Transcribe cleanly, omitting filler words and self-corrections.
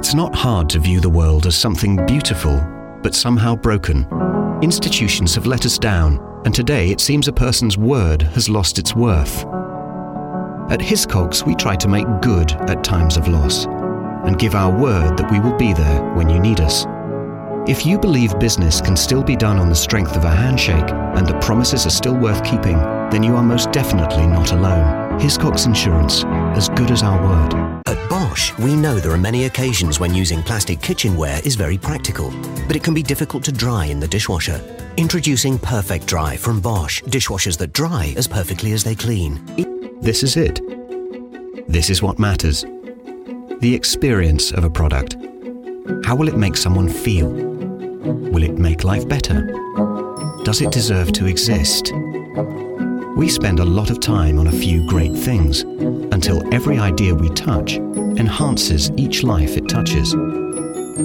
It's not hard to view the world as something beautiful, but somehow broken. Institutions have let us down, and today it seems a person's word has lost its worth. At Hiscox, we try to make good at times of loss, and give our word that we will be there when you need us. If you believe business can still be done on the strength of a handshake, and that promises are still worth keeping, then you are most definitely not alone. Hiscox Insurance, as good as our word. At Bosch, we know there are many occasions when using plastic kitchenware is very practical, but it can be difficult to dry in the dishwasher. Introducing Perfect Dry from Bosch, dishwashers that dry as perfectly as they clean. This is it. This is what matters. The experience of a product. How will it make someone feel? Will it make life better? Does it deserve to exist? We spend a lot of time on a few great things, until every idea we touch enhances each life it touches.